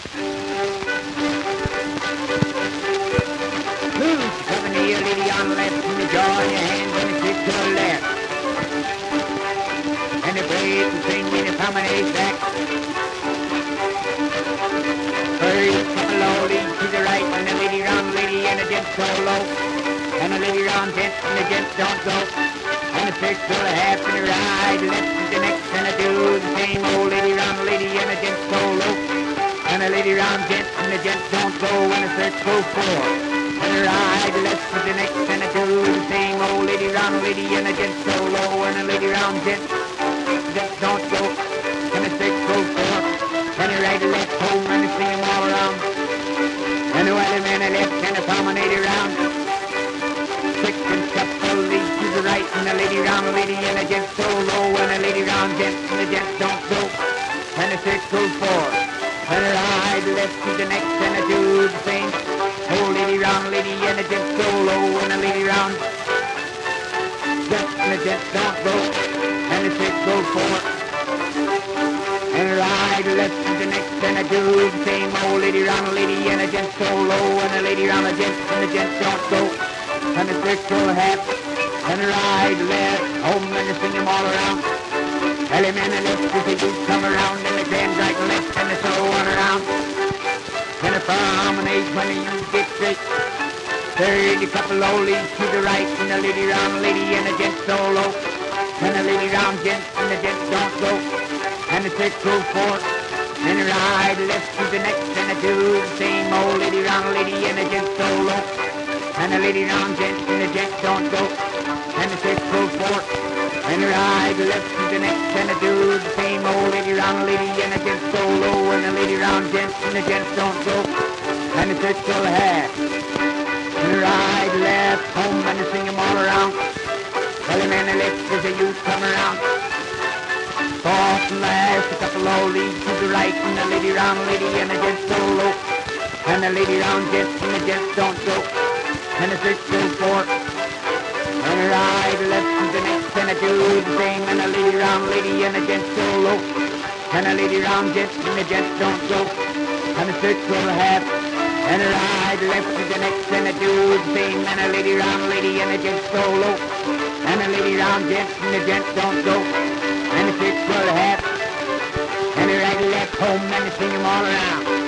Who's coming here, lady on the left, and the jaw in your hand, and the stick to the left. And the braid and sing in the promenade back. First couple low, lead to the right, and the lady round lady, and the gent solo. And the lady round gent, and the gent don't go. And the circle a half and a ride, left to the next, and I do the same old lady round lady, and the gent solo. And the lady round gent, and the gent don't go, and the circle four. And a ride left to the next, and I do the same old lady round lady, and the gent solo. And the lady round gent don't go, and the circle four. And a right left home, and I sing them all around. And the other man I left, and I promenade around. Six and couple lead to the right, and the lady round lady, and the gent solo. And the lady round gent, and the gent don't go, and the circle four. And a ride left to the next, and I do the same. Old lady round lady, and the gent solo. And the lady round gent, and the gent don't go, and the circle four. And a ride left to the next, and I do the same. Old lady round lady, and the gent solo. And the lady round the gent, and the gent don't go, and the circle half. And a ride left home, and I sing them all around. Ellie man and left as the youth come around, and the grand right and left, and the so on around. And a promenade when the youth get straight. Third, a couple low leads to the right, and the lady round lady, and the gent solo. And the lady round gent, and the gent don't go, and the circle four. And a ride left to the next, and I do the same. Old lady round lady, and the gent solo. And the lady round gent, and the gent don't go, and the circle four. And a ride left to the next, and I do the same. Old lady round lady, and the gent solo. And the lady round gent, and the gent don't go, and the circle half. And a ride left home, and I sing them all around. Tell him and the left as the youth come around. Fourth and last, a couple low leads to the right, and the lady round lady, and the gent solo. And the lady round gent, and the gent don't go, and the circle four. And a ride left to the next, and I do the same. And the lady round lady, and the gent solo. And the lady round gent, and the gent don't go, and the circle half. And a ride left to the next, and I do the same. And the lady round lady, and the gent solo. And the lady round gent, and the gent don't go, and the circle half. And a ride left home, and I sing them all around.